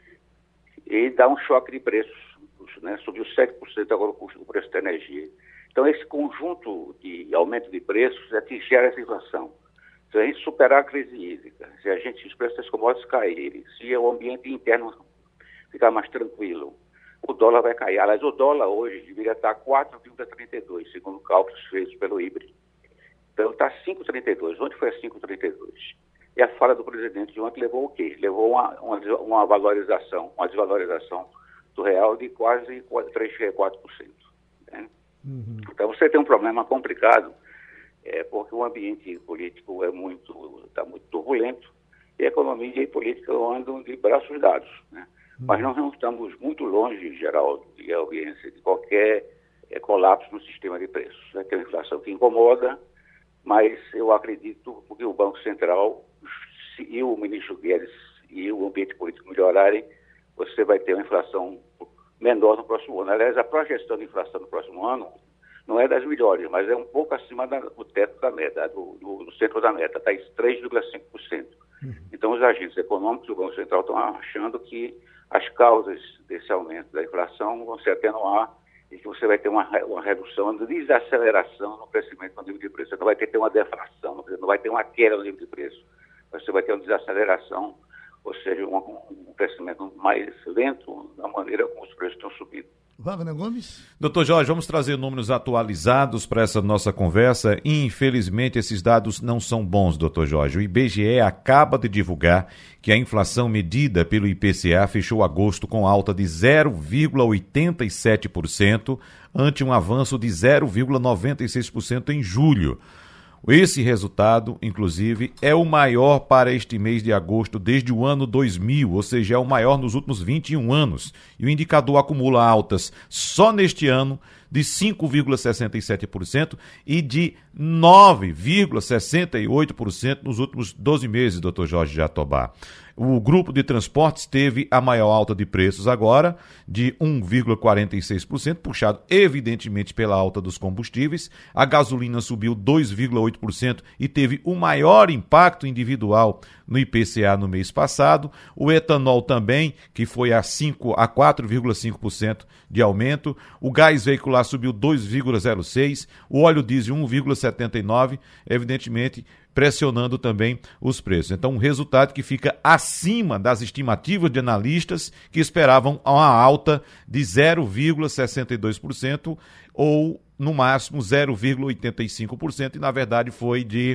E dá um choque de preços, né? Subiu sete por cento agora o custo do preço da energia. Então, esse conjunto de aumento de preços é que gera essa inflação. Se a gente superar a crise hídrica, se a gente, os preços das commodities caírem, se o ambiente interno ficar mais tranquilo, o dólar vai cair. Aliás, o dólar hoje deveria estar quatro vírgula trinta e dois, segundo cálculos feitos pelo I B R I. Então está cinco vírgula trinta e dois. Onde foi a cinco vírgula trinta e dois? E a fala do presidente de ontem levou o quê? Levou uma, uma, uma valorização, uma desvalorização do real de quase três vírgula quatro por cento. Né? Uhum. Então você tem um problema complicado, é, porque o ambiente político é muito, está muito turbulento e a economia e a política andam de braços dados. Né? Uhum. Mas nós não estamos muito longe, Geraldo, de audiência, de qualquer é, colapso no sistema de preços. Vai ter uma inflação que incomoda, mas eu acredito que o Banco Central se, e o ministro Guedes e o ambiente político melhorarem, você vai ter uma inflação menor no próximo ano. Aliás, a projeção de inflação no próximo ano não é das melhores, mas é um pouco acima da, do teto da meta, do, do, do centro da meta, está em três vírgula cinco por cento. Uhum. Então, os agentes econômicos do Banco Central estão achando que as causas desse aumento da inflação vão se atenuar e que você vai ter uma, uma redução, uma desaceleração no crescimento do nível de preço. Você não vai ter, ter uma deflação, não vai ter uma queda no nível de preço. Você vai ter uma desaceleração, ou seja, um, um crescimento mais lento da maneira como os preços estão subindo. Wagner Gomes. Doutor Jorge, vamos trazer números atualizados para essa nossa conversa. Infelizmente, esses dados não são bons, doutor Jorge. O I B G E acaba de divulgar que a inflação medida pelo I P C A fechou agosto com alta de zero vírgula oitenta e sete por cento, ante um avanço de zero vírgula noventa e seis por cento em julho. Esse resultado, inclusive, é o maior para este mês de agosto desde o ano dois mil, ou seja, é o maior nos últimos vinte e um anos. E o indicador acumula altas só neste ano de cinco vírgula sessenta e sete por cento e de nove vírgula sessenta e oito por cento nos últimos doze meses, doutor Jorge Jatobá. O grupo de transportes teve a maior alta de preços agora, de um vírgula quarenta e seis por cento, puxado evidentemente pela alta dos combustíveis. A gasolina subiu dois vírgula oito por cento e teve o maior impacto individual no I P C A no mês passado. O etanol também, que foi a, a quatro vírgula cinco por cento de aumento. O gás veicular subiu dois vírgula zero seis por cento, o óleo diesel um vírgula setenta e nove por cento, evidentemente pressionando também os preços. Então, um resultado que fica acima das estimativas de analistas que esperavam uma alta de zero vírgula sessenta e dois por cento ou, no máximo, zero vírgula oitenta e cinco por cento, e, na verdade, foi de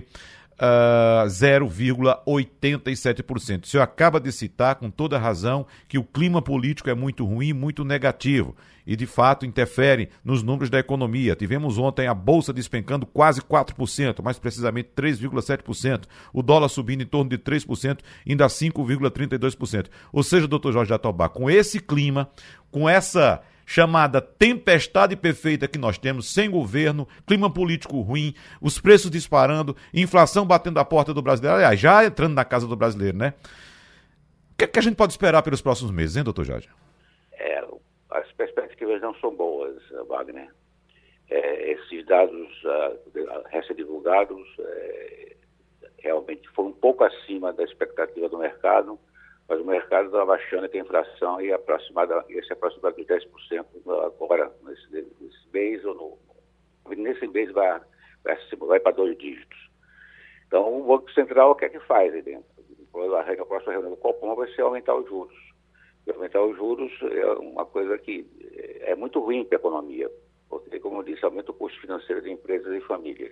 uh, zero vírgula oitenta e sete por cento. O senhor acaba de citar, com toda razão, que o clima político é muito ruim, muito negativo. e, de fato, interferem nos números da economia. Tivemos ontem a Bolsa despencando quase quatro por cento, mais precisamente três vírgula sete por cento. O dólar subindo em torno de três por cento, indo a cinco vírgula trinta e dois por cento. Ou seja, doutor Jorge Jatobá, com esse clima, com essa chamada tempestade perfeita que nós temos, sem governo, clima político ruim, os preços disparando, inflação batendo a porta do brasileiro, aliás, já entrando na casa do brasileiro, né? O que, é que a gente pode esperar pelos próximos meses, hein, doutor Jorge? É, as perspectivas não são boas, Wagner. É, esses dados uh, recém-divulgados é, realmente foram um pouco acima da expectativa do mercado, mas o mercado estava achando que a inflação ia, aproximada, ia se aproximar de dez por cento agora, nesse, nesse mês, ou no, nesse mês vai, vai, vai para dois dígitos. Então, o Banco Central, o que é que faz aí dentro? A próxima reunião do Copom vai ser aumentar os juros. E aumentar os juros é uma coisa que é muito ruim para a economia, porque, como eu disse, aumenta o custo financeiro de empresas e famílias.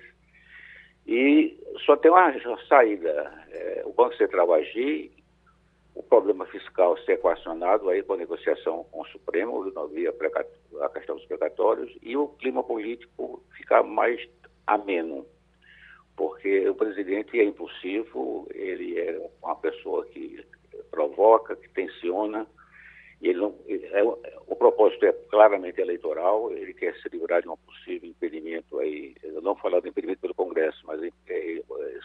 E só tem uma, uma saída. É, o Banco Central agir, o problema fiscal ser equacionado aí com a negociação com o Supremo, via a questão dos precatórios, e o clima político ficar mais ameno, porque o presidente é impulsivo, ele é uma pessoa que provoca, que tensiona, e ele não, ele é, o propósito é claramente eleitoral, ele quer se livrar de um possível impedimento aí, eu não falo de impedimento pelo Congresso, mas é, é,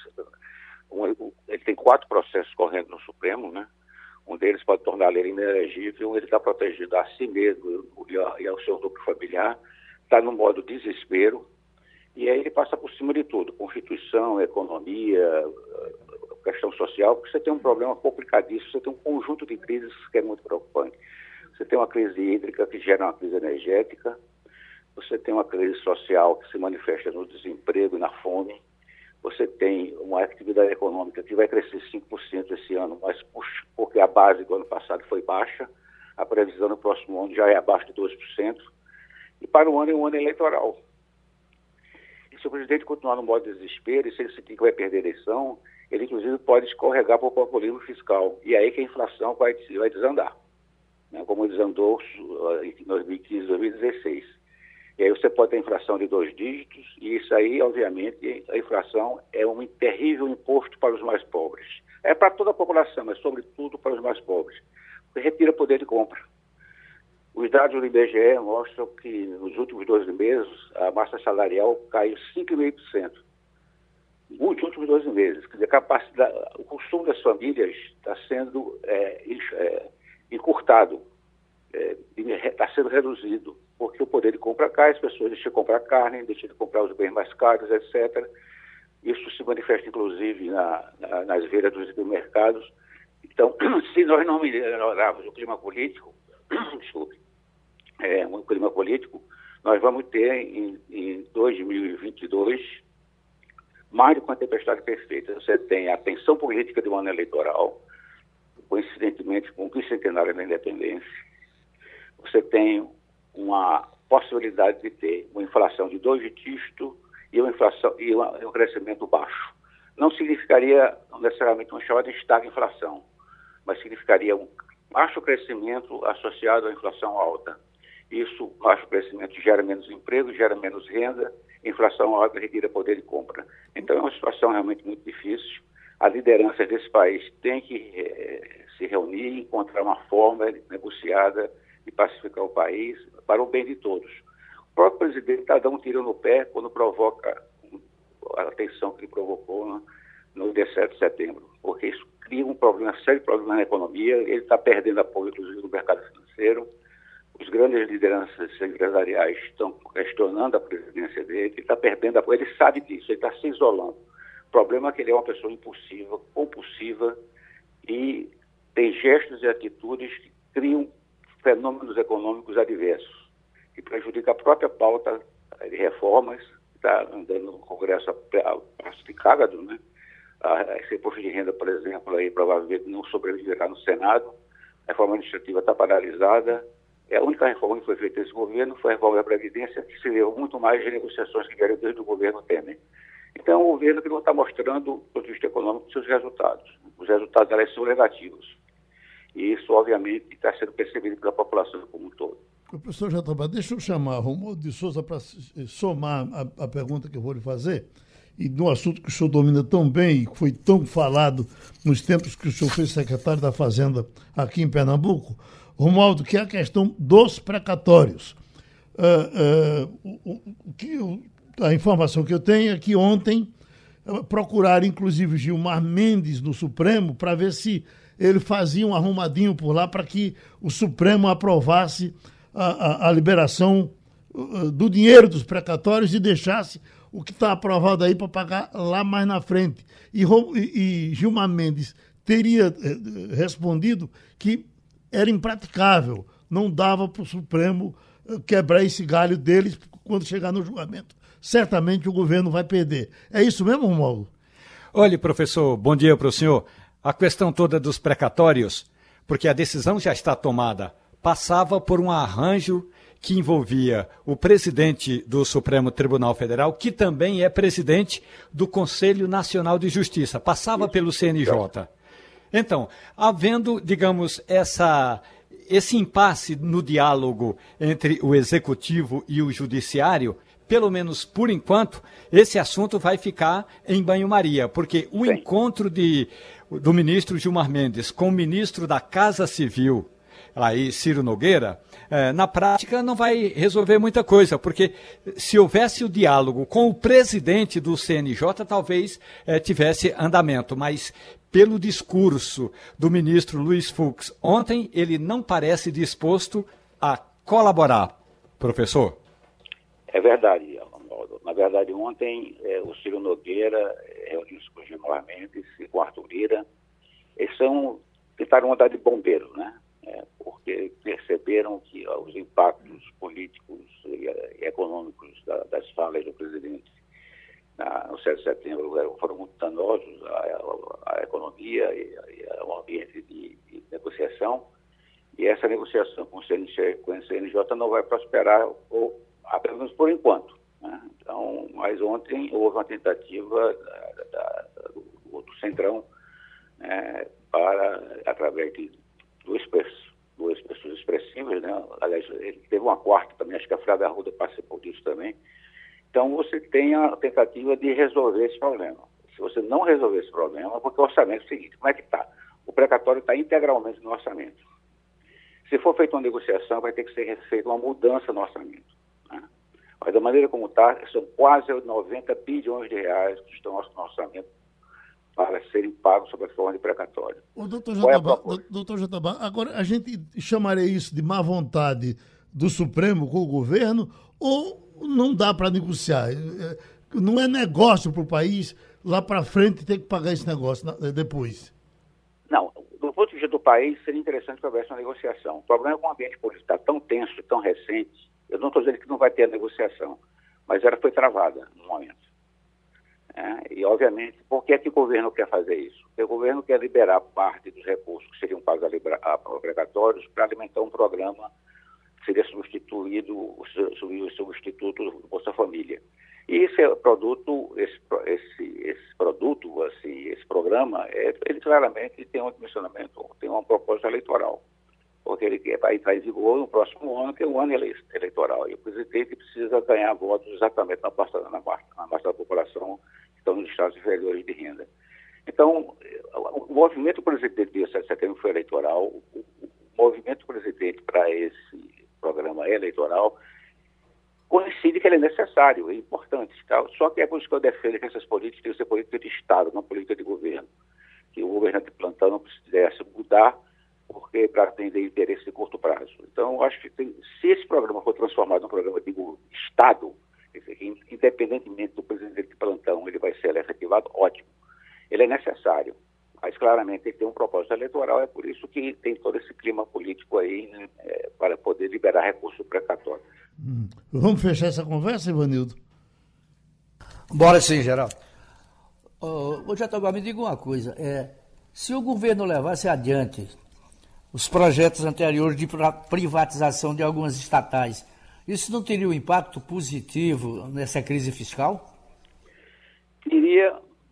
um, ele tem quatro processos correndo no Supremo, né? Um deles pode tornar ele inelegível, ele está protegido a si mesmo e ao seu núcleo familiar, está no modo desespero, e aí ele passa por cima de tudo, Constituição, economia, questão social, porque você tem um problema complicadíssimo, você tem um conjunto de crises que é muito preocupante. Você tem uma crise hídrica que gera uma crise energética, você tem uma crise social que se manifesta no desemprego e na fome, você tem uma atividade econômica que vai crescer cinco por cento esse ano, mas porque a base do ano passado foi baixa, a previsão no próximo ano já é abaixo de dois por cento, e para o ano é um ano eleitoral. E se o presidente continuar no modo de desespero, e se ele sentir que vai perder a eleição, ele inclusive pode escorregar para o populismo fiscal, e aí que a inflação vai, vai desandar, né, como desandou em dois mil e quinze, dois mil e dezesseis. E aí você pode ter inflação de dois dígitos, e isso aí, obviamente, a inflação é um terrível imposto para os mais pobres. É para toda a população, mas sobretudo para os mais pobres, porque retira poder de compra. Os dados do I B G E mostram que nos últimos doze meses a massa salarial caiu cinco vírgula cinco por cento. Nos últimos doze meses. Quer dizer, a capacidade, o consumo das famílias está sendo é, é, encurtado, está é, sendo reduzido, porque o poder de compra cai, as pessoas deixam de comprar carne, deixam de comprar os bens mais caros, etcétera. Isso se manifesta, inclusive, na, na, nas feiras dos supermercados. Então, se nós não melhorarmos o clima político, desculpe, é, o clima político, nós vamos ter em, em dois mil e vinte e dois mais do que uma tempestade perfeita. Você tem a tensão política de um ano eleitoral, coincidentemente com o bicentenário da independência. Você tem uma possibilidade de ter uma inflação de dois dígitos e, uma inflação, e uma, um crescimento baixo. Não significaria necessariamente uma chamada estagflação, mas significaria um baixo crescimento associado à inflação alta. Isso, baixo crescimento, gera menos emprego, gera menos renda, inflação alta retira poder de compra. Então é uma situação realmente muito difícil. As lideranças desse país têm que eh, se reunir, encontrar uma forma negociada de pacificar o país para o bem de todos. O próprio presidente está dando um tiro no pé quando provoca a tensão que ele provocou no, no dia sete de setembro, porque isso cria um problema, um sério problema na economia, ele está perdendo apoio, inclusive, no mercado financeiro. Os grandes lideranças empresariais estão questionando a presidência dele, ele está perdendo apoio, ele sabe disso, ele está se isolando. O problema é que ele é uma pessoa impulsiva, compulsiva, e tem gestos e atitudes que criam fenômenos econômicos adversos, que prejudicam a própria pauta de reformas, está andando no Congresso pacificado, né? Esse imposto de renda, por exemplo, aí provavelmente não sobreviverá no Senado, a reforma administrativa está paralisada. A única reforma que foi feita nesse governo foi a reforma da Previdência, que se deu muito mais de negociações que vieram desde o governo Temer. Então, é um governo que não está mostrando, do ponto de vista econômico, seus resultados. Os resultados dela são negativos. E isso, obviamente, está sendo percebido pela população como um todo. Professor Jatobá, deixa eu chamar Romualdo de Souza para somar a, a pergunta que eu vou lhe fazer, e no assunto que o senhor domina tão bem e que foi tão falado nos tempos que o senhor foi secretário da Fazenda aqui em Pernambuco, Romualdo, que é a questão dos precatórios. Uh, uh, o, o, que eu, a informação que eu tenho é que ontem uh, procuraram, inclusive, Gilmar Mendes no Supremo para ver se ele fazia um arrumadinho por lá para que o Supremo aprovasse a, a, a liberação uh, do dinheiro dos precatórios e deixasse o que está aprovado aí para pagar lá mais na frente. E, e, e Gilmar Mendes teria uh, respondido que era impraticável, não dava para o Supremo uh, quebrar esse galho deles quando chegar no julgamento. Certamente o governo vai perder. É isso mesmo, Romualdo? Olhe, professor, bom dia para o senhor. A questão toda dos precatórios, porque a decisão já está tomada, passava por um arranjo que envolvia o presidente do Supremo Tribunal Federal, que também é presidente do Conselho Nacional de Justiça, passava pelo C N J. Então, havendo, digamos, essa, esse impasse no diálogo entre o Executivo e o Judiciário, pelo menos por enquanto, esse assunto vai ficar em banho-maria, porque o Sim. encontro de, do ministro Gilmar Mendes com o ministro da Casa Civil, aí Ciro Nogueira, eh, na prática não vai resolver muita coisa, porque se houvesse o diálogo com o presidente do C N J, talvez eh, tivesse andamento, mas pelo discurso do ministro Luiz Fux ontem, ele não parece disposto a colaborar. Professor? É verdade, Arnaldo. Na verdade, ontem eh, o Ciro Nogueira reuniu-se com o Gilmar Mendes e com o Arthur Lira. Eles são, tentaram andar de bombeiro, né? É, porque perceberam que ó, os impactos políticos e, e econômicos da, das falas do presidente na, no sete de setembro foram muito danosos à, à economia e, e ao ambiente de, de negociação. E essa negociação com o C N J não vai prosperar, ou pelo menos por enquanto. Né? Então, mas ontem houve uma tentativa da, da, do, do Centrão né, para, através de duas, duas pessoas expressivas, né? Aliás, ele teve uma quarta também, acho que a Flávia Arruda participou disso também. Então, você tem a tentativa de resolver esse problema. Se você não resolver esse problema, porque o orçamento é o seguinte, como é que está? O precatório está integralmente no orçamento. Se for feita uma negociação, vai ter que ser feita uma mudança no orçamento. Né? Mas da maneira como está, são quase noventa bilhões de reais que estão no orçamento para serem pagos sob a forma de precatório. O doutor Jatobá, doutor Jatobá, agora a gente chamaria isso de má vontade do Supremo com o governo ou não dá para negociar? Não é negócio para o país lá para frente ter que pagar esse negócio depois? Não, do ponto de vista do país seria interessante que houvesse uma negociação. O problema é que o ambiente político está tão tenso, tão recente, eu não estou dizendo que não vai ter a negociação, mas ela foi travada no momento. É, e, obviamente, por que, é que o governo quer fazer isso? Porque o governo quer liberar parte dos recursos que seriam pagos a precatórios para alimentar um programa que seria substituído, o substituto do Bolsa Família. E esse produto, esse, esse, esse produto, assim, esse programa, é, ele claramente tem um dimensionamento, tem um propósito eleitoral. Porque ele vai entrar em vigor no próximo ano, que é um ano eleitoral. E o presidente precisa ganhar votos exatamente na parte, na parte, na parte da população que estão nos estados inferiores de renda. Então, o movimento presidente de sete de setembro foi eleitoral, o, o, o movimento presidente para esse programa eleitoral coincide que ele é necessário, é importante. Tá? Só que é por isso que eu defendo que essas políticas têm que ser política de Estado, não política de governo. Que o governante de plantão não pudesse mudar porque para atender interesse de curto prazo. Então, eu acho que tem, se esse programa for transformado num programa de Estado, independentemente do presidente de plantão, ele vai ser efetivado, ótimo. Ele é necessário, mas claramente ele tem um propósito eleitoral, é por isso que tem todo esse clima político aí, né, é, para poder liberar recursos precatórios. Hum. Vamos fechar essa conversa, Ivanildo? Bora sim, Geraldo. Ô, Jatobá, me diga uma coisa, é, se o governo levasse adiante os projetos anteriores de privatização de algumas estatais, isso não teria um impacto positivo nessa crise fiscal? Teria,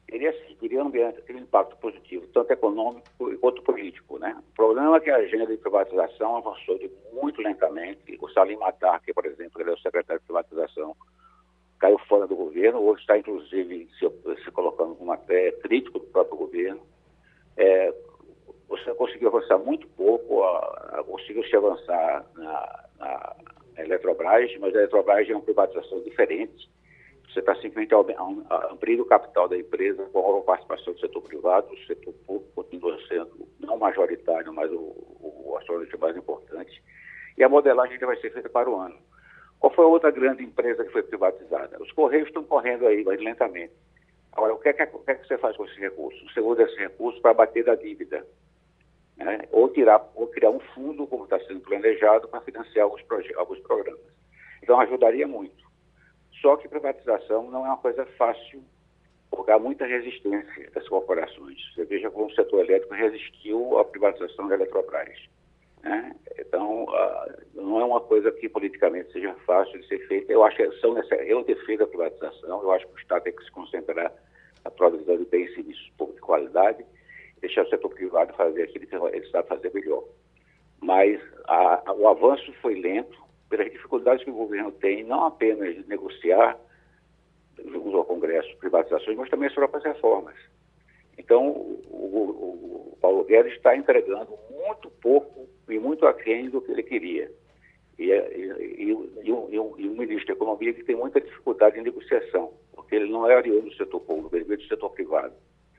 teria, teria, um ambiente, teria um impacto positivo, tanto econômico quanto político, né? O problema é que a agenda de privatização avançou de muito lentamente. O Salim Matar, que, por exemplo, ele é o secretário de privatização, caiu fora do governo, hoje está, inclusive, se, se colocando como até crítico do próprio governo. É, você conseguiu avançar muito pouco, a, a, conseguiu se avançar na, na Eletrobras, mas a Eletrobras é uma privatização diferente. Você está simplesmente ampliando o capital da empresa com a participação do setor privado. O setor público continua sendo não majoritário, mas o, o acionista mais importante. E a modelagem ainda vai ser feita para o ano. Qual foi a outra grande empresa que foi privatizada? Os Correios estão correndo aí, mas lentamente. Agora, o que é que, o que, é que você faz com esses recursos? Você usa esses recursos para bater da dívida, né? Ou, tirar, ou criar um fundo, como está sendo planejado, para financiar alguns, alguns programas. Então, ajudaria muito. Só que privatização não é uma coisa fácil, porque há muita resistência das corporações. Você veja como o setor elétrico resistiu à privatização da Eletrobras, né? Então, uh, não é uma coisa que politicamente seja fácil de ser feita. Eu acho que são necessárias. Eu defendo a privatização, eu acho que o Estado tem que se concentrar na produção de bens e serviços públicos de qualidade e deixar o setor privado fazer aquilo que ele sabe fazer melhor. Mas a, a, o avanço foi lento, pelas dificuldades que o governo tem, não apenas de negociar junto ao Congresso privatizações, mas também as próprias reformas. Então, o, o, o Paulo Guedes está entregando muito pouco e muito aquém do que ele queria. E, e, e, e, o, e, o, e o ministro da Economia que tem muita dificuldade em negociação, porque ele não é oriundo do setor público, ele veio do setor privado.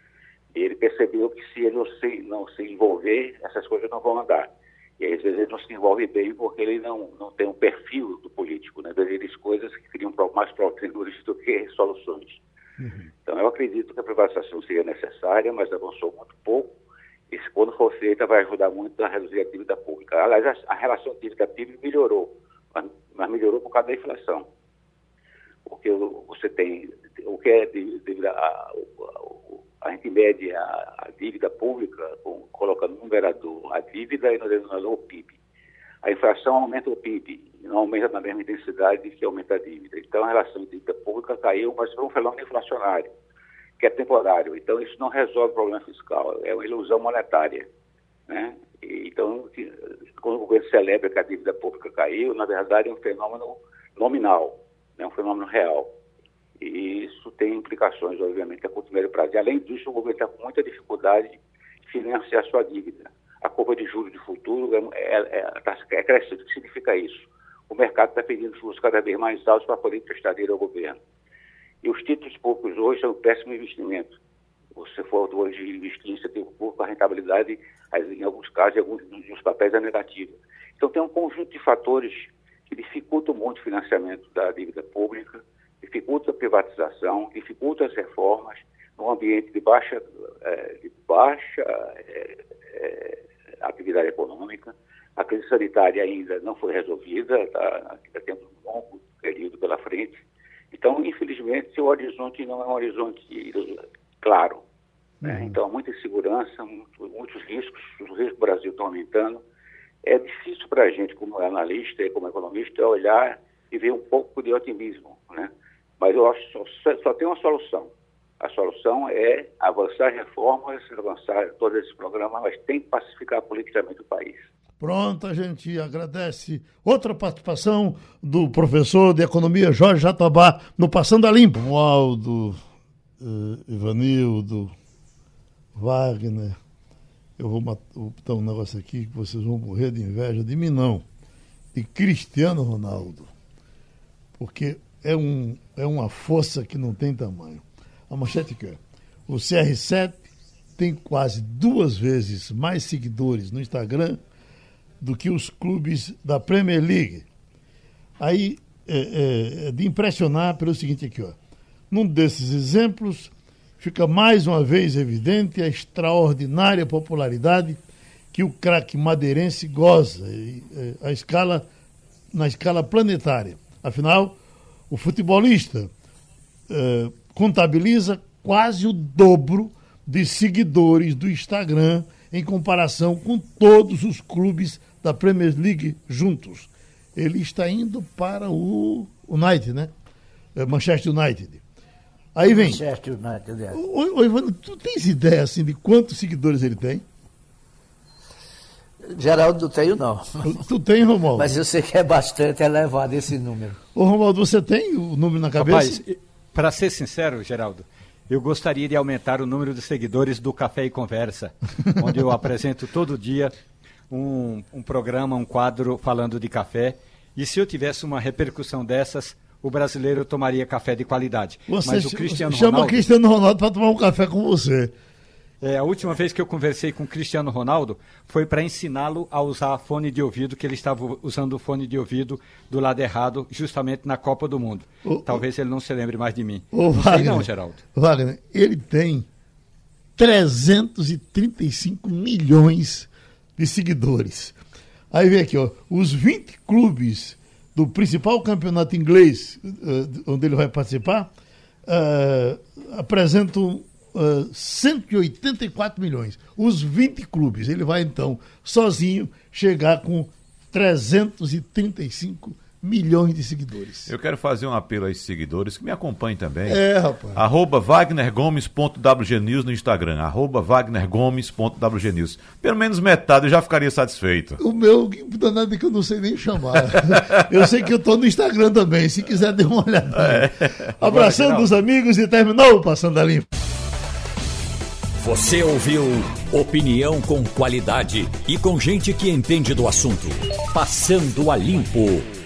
E ele percebeu que se ele não se, não se envolver, essas coisas não vão andar. E às vezes ele não se envolve bem porque ele não, não tem um perfil do político, né? Ele coisas que criam mais problemas do que soluções. Uhum. Então eu acredito que a privatização seria necessária, mas avançou muito pouco. E se quando for feita vai ajudar muito a reduzir a dívida pública. Aliás, a, a relação dívida-P I B melhorou, mas, mas melhorou por causa da inflação. Porque você tem o que é dívida, a, a, a gente mede a, a dívida pública com, colocando no numerador a dívida e no denominador o P I B. A inflação aumenta o P I B, não aumenta na mesma intensidade que aumenta a dívida. Então a relação de dívida pública caiu, mas foi um fenômeno inflacionário, que é temporário. Então isso não resolve o problema fiscal, é uma ilusão monetária, né? E, então, quando o governo celebra que a dívida pública caiu, na verdade é um fenômeno nominal, é um fenômeno real. E isso tem implicações, obviamente, a curto e médio prazo. E, além disso, o governo está com muita dificuldade de financiar sua dívida. A curva de juros de futuro é, é, é, é crescente. O que significa isso? O mercado está pedindo juros cada vez mais altos para poder emprestar dinheiro ao governo. E os títulos públicos hoje são um péssimo investimento. Se for hoje investir em setor público, a rentabilidade, em alguns casos, em alguns dos papéis é negativa. Então, tem um conjunto de fatores que dificultam muito o financiamento da dívida pública, dificulta a privatização, dificulta as reformas num ambiente de baixa, é, de baixa é, é, atividade econômica. A crise sanitária ainda não foi resolvida, tá? Ainda temos um longo período pela frente. Então, infelizmente, o horizonte não é um horizonte claro, né? Uhum. Então, muita insegurança, muito, muitos riscos, os riscos do Brasil estão aumentando. É difícil para a gente, como analista e como economista, olhar e ver um pouco de otimismo, né? Mas eu acho que só, só tem uma solução. A solução é avançar reformas, avançar todos esses programas, mas tem que pacificar politicamente o país. Pronto, a gente agradece. Outra participação do professor de Economia Jorge Jatobá no Passando a Limpo. Romualdo, uh, Ivanildo, Wagner. Eu vou botar um negócio aqui que vocês vão morrer de inveja de mim, não. De Cristiano Ronaldo. Porque é, um, é uma força que não tem tamanho. A manchete que é: o C R sete tem quase duas vezes mais seguidores no Instagram do que os clubes da Premier League. Aí, é, é de impressionar pelo seguinte aqui, ó. Num desses exemplos, fica mais uma vez evidente a extraordinária popularidade que o craque madeirense goza a escala, na escala planetária. Afinal, o futebolista é, contabiliza quase o dobro de seguidores do Instagram em comparação com todos os clubes da Premier League juntos. Ele está indo para o United, né? Manchester United. Aí vem. Manchester United. É. Ô, ô, Ivandro, tu tens ideia assim de quantos seguidores ele tem? Geraldo, não tenho não. Tu, tu tem, Romualdo? Mas eu sei que é bastante elevado esse número. Ô, Romualdo, você tem o número na cabeça? Rapaz, para ser sincero, Geraldo, eu gostaria de aumentar o número de seguidores do Café e Conversa, onde eu apresento todo dia um, um programa, um quadro falando de café. E se eu tivesse uma repercussão dessas, o brasileiro tomaria café de qualidade. Você Mas o Cristiano chama Ronaldo... Cristiano Ronaldo para tomar um café com você. É, a última vez que eu conversei com o Cristiano Ronaldo foi para ensiná-lo a usar fone de ouvido, que ele estava usando o fone de ouvido do lado errado, justamente na Copa do Mundo. Ô, Talvez ele não se lembre mais de mim. Ô, não Wagner, sei não, Geraldo. Wagner, ele tem trezentos e trinta e cinco milhões de seguidores. Aí vem aqui, ó, os vinte clubes do principal campeonato inglês, uh, onde ele vai participar, uh, apresentam uh, cento e oitenta e quatro milhões. Os vinte clubes. Ele vai, então, sozinho, chegar com trezentos e trinta e cinco milhões de seguidores. Eu quero fazer um apelo a esses seguidores que me acompanhem também. É, rapaz. Arroba Wagner Gomes ponto W G News no Instagram. Arroba Wagner Gomes ponto W G News. Pelo menos metade eu já ficaria satisfeito. O meu, danado é que eu não sei nem chamar. Eu sei que eu tô no Instagram também. Se quiser, dê uma olhada. É. Abraçando os amigos e terminou o Passando a Limpo. Você ouviu opinião com qualidade e com gente que entende do assunto. Passando a Limpo.